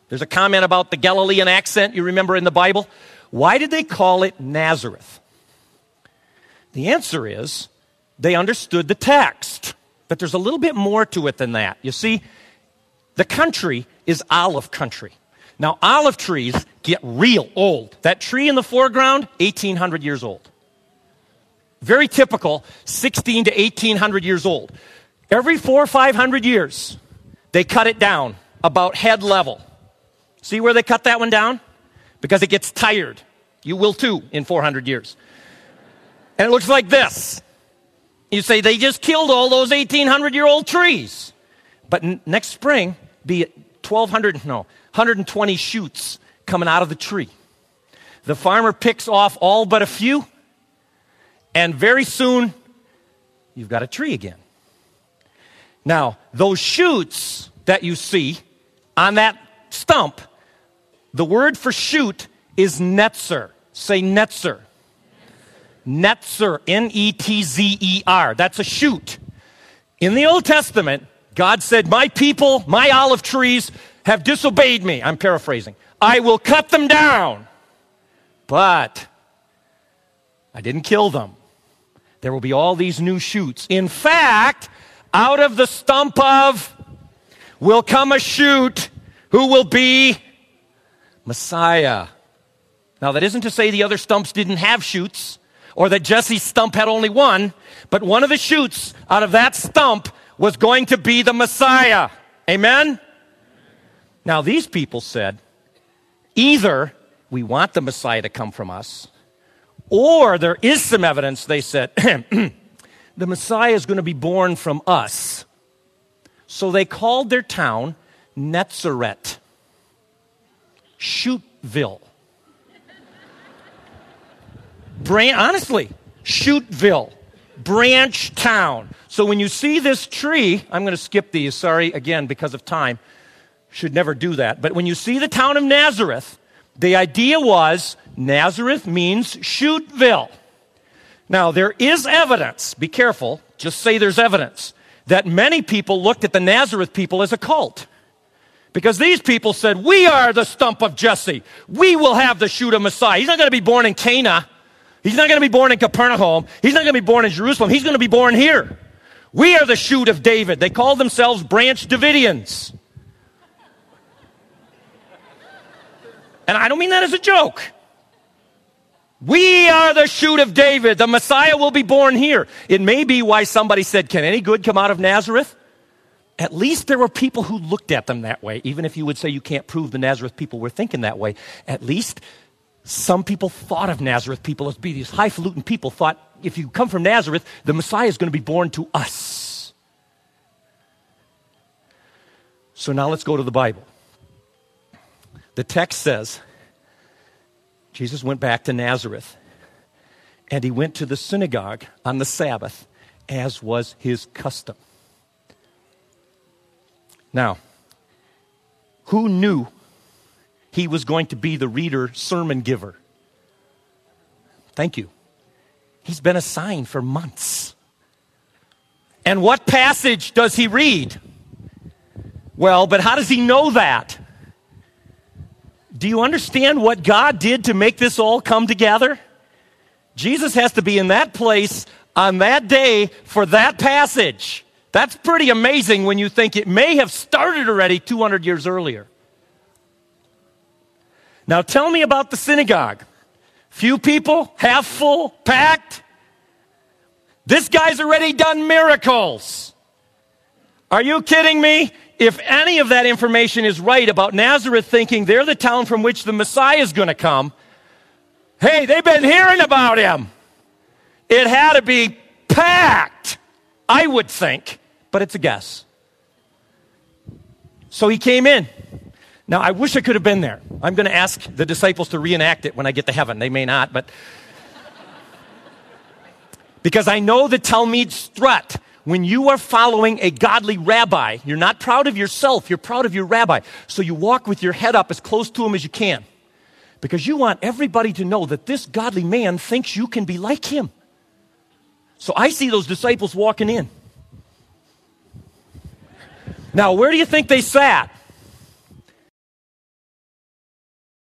There's a comment about the Galilean accent you remember in the Bible. Why did they call it Nazareth? The answer is they understood the text. But there's a little bit more to it than that. You see, the country is olive country. Now, olive trees get real old. That tree in the foreground, 1,800 years old. Very typical, 16 to 1,800 years old. Every 400 or 500 years, they cut it down about head level. See where they cut that one down? Because it gets tired. You will too in 400 years. And it looks like this. You say, they just killed all those 1,800-year-old trees. But next spring, be it 120 shoots coming out of the tree. The farmer picks off all but a few, and very soon, you've got a tree again. Now, those shoots that you see on that stump, the word for shoot is netzer. Say netzer. Netzer, N-E-T-Z-E-R. That's a shoot. In the Old Testament, God said, my people, my olive trees have disobeyed me. I'm paraphrasing. I will cut them down. But I didn't kill them. There will be all these new shoots. In fact, out of the stump of will come a shoot who will be Messiah. Now, that isn't to say the other stumps didn't have shoots, or that Jesse's stump had only one, but one of the shoots out of that stump was going to be the Messiah. Amen? Now, these people said, either we want the Messiah to come from us, or there is some evidence, they said, the Messiah is going to be born from us. So they called their town Netzaret, Shootville. Honestly, Shootville, branch town. So when you see this tree, I'm going to skip these, sorry, again, because of time. Should never do that. But when you see the town of Nazareth, the idea was Nazareth means Shootville. Now, there is evidence, be careful, just say there's evidence, that many people looked at the Nazareth people as a cult. Because these people said, we are the stump of Jesse. We will have the shoot of Messiah. He's not going to be born in Cana. He's not going to be born in Capernaum. He's not going to be born in Jerusalem. He's going to be born here. We are the shoot of David. They called themselves Branch Davidians. And I don't mean that as a joke. We are the shoot of David. The Messiah will be born here. It may be why somebody said, can any good come out of Nazareth? At least there were people who looked at them that way. Even if you would say you can't prove the Nazareth people were thinking that way, at least some people thought of Nazareth people as being these highfalutin people, thought if you come from Nazareth, the Messiah is going to be born to us. So now let's go to the Bible. The text says, Jesus went back to Nazareth, and he went to the synagogue on the Sabbath, as was his custom. Now, who knew he was going to be the reader, sermon giver? Thank you. He's been assigned for months. And what passage does he read? Well, but how does he know that? Do you understand what God did to make this all come together? Jesus has to be in that place on that day for that passage. That's pretty amazing when you think it may have started already 200 years earlier. Now tell me about the synagogue. Few people, half full, packed. This guy's already done miracles. Are you kidding me? If any of that information is right about Nazareth thinking they're the town from which the Messiah is going to come, hey, they've been hearing about him. It had to be packed, I would think, but it's a guess. So he came in. Now, I wish I could have been there. I'm going to ask the disciples to reenact it when I get to heaven. They may not, but because I know the Talmud strut. When you are following a godly rabbi, you're not proud of yourself, you're proud of your rabbi. So you walk with your head up as close to him as you can. Because you want everybody to know that this godly man thinks you can be like him. So I see those disciples walking in. Now, where do you think they sat?